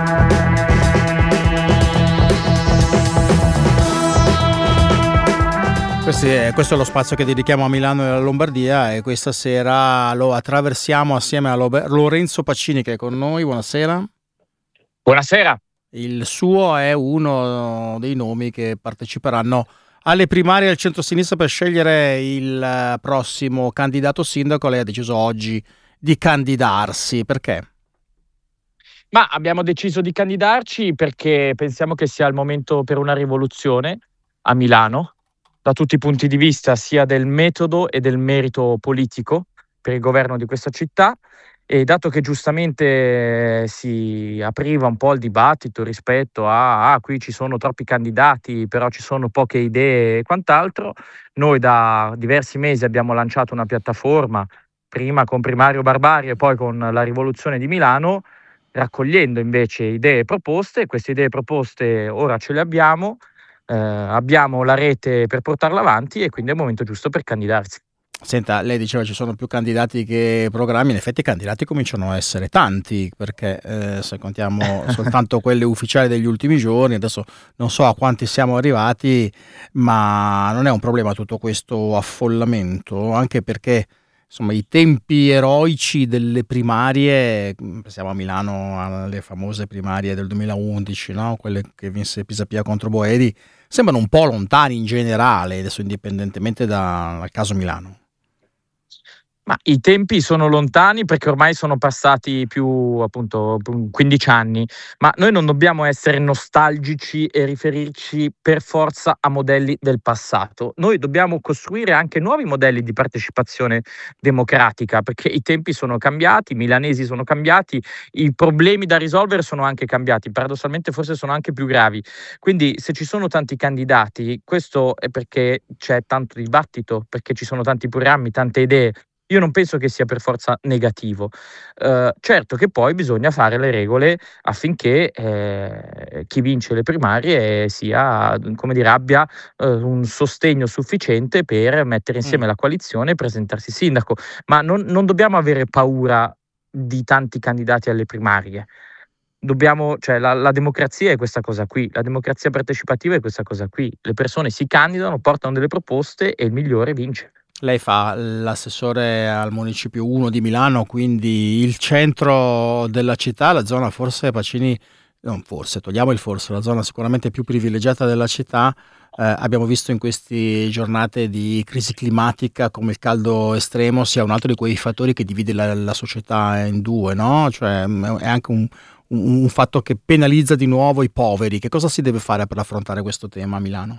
Questo è, questo è lo spazio che dedichiamo a Milano e alla Lombardia, e questa sera lo attraversiamo assieme a Lorenzo Pacini, che è con noi. Buonasera. Buonasera. Il suo è uno dei nomi che parteciperanno alle primarie del centro-sinistra per scegliere il prossimo candidato sindaco. Lei ha deciso oggi di candidarsi, perché? Ma abbiamo deciso di candidarci perché pensiamo che sia il momento per una rivoluzione a Milano, da tutti i punti di vista, sia del metodo e del merito politico per il governo di questa città. E dato che giustamente si apriva un po' il dibattito rispetto a ah, qui ci sono troppi candidati, però ci sono poche idee e quant'altro, noi da diversi mesi abbiamo lanciato una piattaforma, prima con Primario Barbarie e poi con la Rivoluzione di Milano, raccogliendo invece idee e proposte. Queste idee e proposte ora ce le abbiamo, eh, abbiamo la rete per portarla avanti e quindi è il momento giusto per candidarsi. Senta, lei diceva ci sono più candidati che programmi, in effetti i candidati cominciano a essere tanti, perché eh, se contiamo soltanto quelle ufficiali degli ultimi giorni, adesso non so a quanti siamo arrivati, ma non è un problema tutto questo affollamento, anche perché insomma i tempi eroici delle primarie, pensiamo a Milano alle famose primarie del duemilaundici, no? Quelle che vinse Pisapia contro Boeri, sembrano un po' lontani in generale, adesso indipendentemente da- dal caso Milano. Ma i tempi sono lontani perché ormai sono passati più appunto quindici anni, ma noi non dobbiamo essere nostalgici e riferirci per forza a modelli del passato. Noi dobbiamo costruire anche nuovi modelli di partecipazione democratica, perché i tempi sono cambiati, i milanesi sono cambiati, i problemi da risolvere sono anche cambiati, paradossalmente forse sono anche più gravi. Quindi se ci sono tanti candidati, questo è perché c'è tanto dibattito, perché ci sono tanti programmi, tante idee. Io non penso che sia per forza negativo. Eh, certo che poi bisogna fare le regole affinché eh, chi vince le primarie sia, come dire, abbia eh, un sostegno sufficiente per mettere insieme Mm. la coalizione e presentarsi sindaco. Ma non, non dobbiamo avere paura di tanti candidati alle primarie. Dobbiamo, cioè, la, la democrazia è questa cosa qui, la democrazia partecipativa è questa cosa qui. Le persone si candidano, portano delle proposte e il migliore vince. Lei fa l'assessore al Municipio uno di Milano, quindi il centro della città, la zona forse Pacini, non forse, togliamo il forse, la zona sicuramente più privilegiata della città. Eh, abbiamo visto in queste giornate di crisi climatica come il caldo estremo sia un altro di quei fattori che divide la, la società in due, no? Cioè mm, è anche un, un- un fatto che penalizza di nuovo i poveri. Che cosa si deve fare per affrontare questo tema a Milano?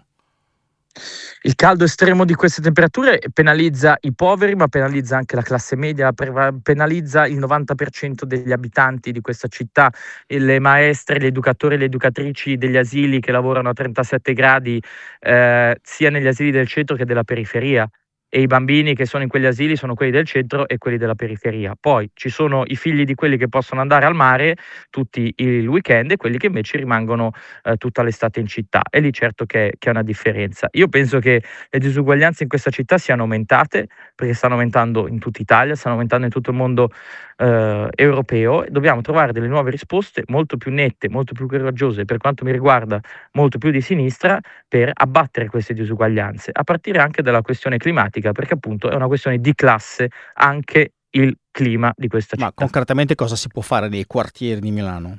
Il caldo estremo di queste temperature penalizza i poveri, ma penalizza anche la classe media, pre- penalizza il novanta per cento degli abitanti di questa città, e le maestre, gli educatori e le educatrici degli asili che lavorano a trentasette gradi, eh, sia negli asili del centro che della periferia. E i bambini che sono in quegli asili sono quelli del centro e quelli della periferia. Poi ci sono i figli di quelli che possono andare al mare tutti il weekend e quelli che invece rimangono eh, tutta l'estate in città. E lì certo che, che è una differenza. Io penso che le disuguaglianze in questa città siano aumentate, perché stanno aumentando in tutta Italia, stanno aumentando in tutto il mondo eh, europeo, e dobbiamo trovare delle nuove risposte molto più nette, molto più coraggiose, per quanto mi riguarda molto più di sinistra, per abbattere queste disuguaglianze, a partire anche dalla questione climatica, perché appunto è una questione di classe anche il clima di questa Ma città. concretamente cosa si può fare nei quartieri di Milano?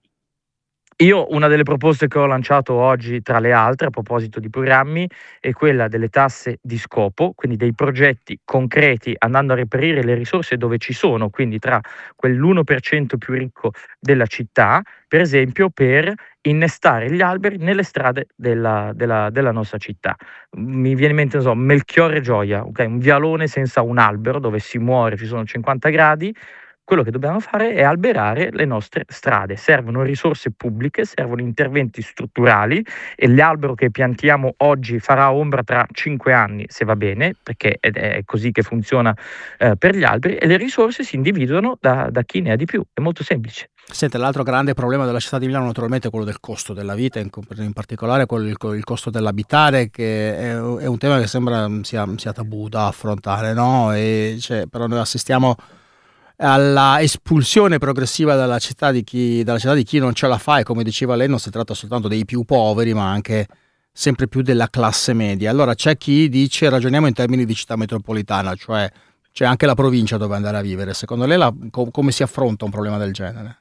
Io una delle proposte che ho lanciato oggi, tra le altre, a proposito di programmi, è quella delle tasse di scopo, quindi dei progetti concreti andando a reperire le risorse dove ci sono, quindi tra quell'uno per cento più ricco della città, per esempio per innestare gli alberi nelle strade della, della- della nostra città. Mi viene in mente, non so, Melchiorre Gioia, ok? Un vialone senza un albero dove si muore, ci sono cinquanta gradi. Quello che dobbiamo fare è alberare le nostre strade. Servono risorse pubbliche, servono interventi strutturali, e l'albero che piantiamo oggi farà ombra tra cinque anni, se va bene, perché ed è così che funziona eh, per gli alberi, e le risorse si individuano da, da chi ne ha di più. È molto semplice. Senta, l'altro grande problema della città di Milano naturalmente è quello del costo della vita, in, in particolare quello, il, il costo dell'abitare, che è, è un tema che sembra sia, sia tabù da affrontare, no? E cioè, però noi assistiamo alla espulsione progressiva dalla città di chi, dalla città di chi non ce la fa, e come diceva lei non si tratta soltanto dei più poveri ma anche sempre più della classe media. Allora c'è chi dice ragioniamo in termini di città metropolitana, cioè c'è anche la provincia dove andare a vivere. Secondo lei la, co- come si affronta un problema del genere?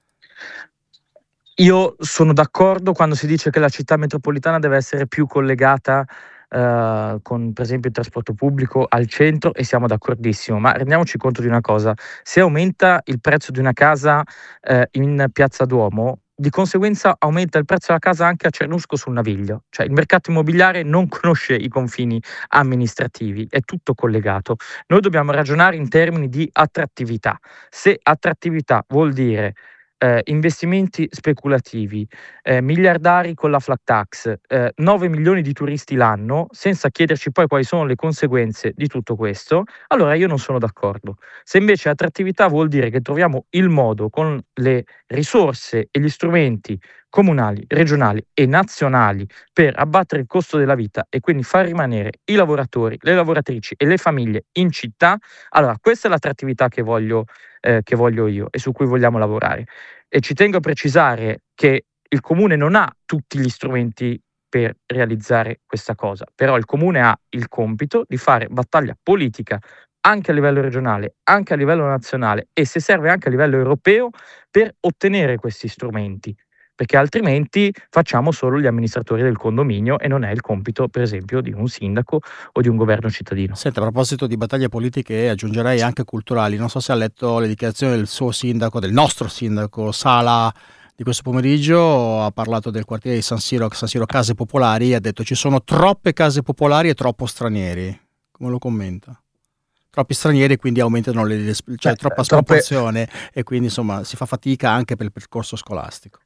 Io sono d'accordo quando si dice che la città metropolitana deve essere più collegata eh, con, per esempio, il trasporto pubblico al centro, e siamo d'accordissimo, ma rendiamoci conto di una cosa: se aumenta il prezzo di una casa eh, in Piazza Duomo, di conseguenza aumenta il prezzo della casa anche a Cernusco sul Naviglio. Cioè il mercato immobiliare non conosce i confini amministrativi, è tutto collegato. Noi dobbiamo ragionare in termini di attrattività. Se attrattività vuol dire eh, investimenti speculativi, eh, miliardari con la flat tax, eh, nove milioni di turisti l'anno, senza chiederci poi quali sono le conseguenze di tutto questo, allora io non sono d'accordo. Se invece attrattività vuol dire che troviamo il modo, con le risorse e gli strumenti comunali, regionali e nazionali per abbattere il costo della vita e quindi far rimanere i lavoratori, le lavoratrici e le famiglie in città, allora questa è l'attrattività che voglio, eh, che voglio io e su cui vogliamo lavorare. E ci tengo a precisare che il Comune non ha tutti gli strumenti per realizzare questa cosa, però il Comune ha il compito di fare battaglia politica anche a livello regionale, anche a livello nazionale e se serve anche a livello europeo per ottenere questi strumenti, perché altrimenti facciamo solo gli amministratori del condominio e non è il compito, per esempio, di un sindaco o di un governo cittadino. Senta, a proposito di battaglie politiche, aggiungerei anche culturali. Non so se ha letto le dichiarazioni del suo sindaco, del nostro sindaco Sala di questo pomeriggio. Ha parlato del quartiere di San Siro, San Siro Case Popolari, ha detto ci sono troppe case popolari e troppo stranieri. Come lo commenta? Troppi stranieri, quindi aumentano le, cioè Beh, troppa troppe- scomparsione e quindi insomma si fa fatica anche per il percorso scolastico.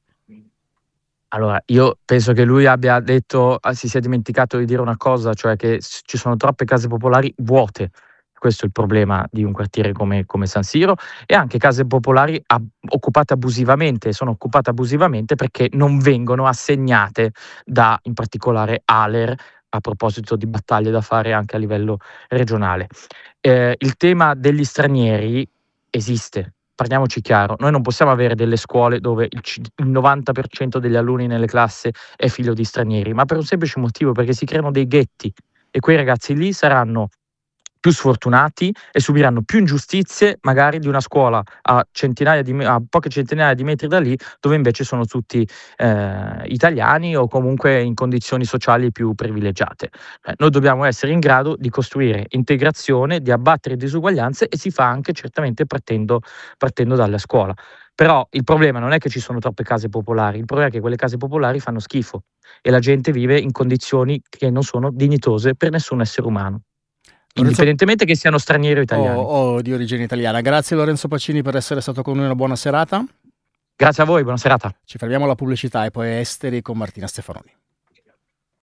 Allora, io penso che lui abbia detto, ah, si sia dimenticato di dire una cosa, cioè che s- ci sono troppe case popolari vuote. Questo è il problema di un quartiere come, come San Siro e anche case popolari ab- occupate abusivamente, sono occupate abusivamente perché non vengono assegnate da, in particolare, A L E R, a proposito di battaglie da fare anche a livello regionale. Eh, il tema degli stranieri esiste. Parliamoci chiaro, noi non possiamo avere delle scuole dove il, c- il novanta per cento degli alunni nelle classi è figlio di stranieri, ma per un semplice motivo, perché si creano dei ghetti e quei ragazzi lì saranno più sfortunati e subiranno più ingiustizie magari di una scuola a, centinaia di, me- a poche centinaia di metri da lì, dove invece sono tutti eh, italiani o comunque in condizioni sociali più privilegiate. Eh, noi dobbiamo essere in grado di costruire integrazione, di abbattere disuguaglianze e si fa anche certamente partendo, partendo dalla scuola. Però il problema non è che ci sono troppe case popolari, il problema è che quelle case popolari fanno schifo e la gente vive in condizioni che non sono dignitose per nessun essere umano, Lorenzo- indipendentemente che siano stranieri o italiani. O, o di origine italiana. Grazie Lorenzo Pacini per essere stato con noi, una buona serata. Grazie a voi, buona serata. Ci fermiamo alla pubblicità e poi esteri con Martina Stefanoni.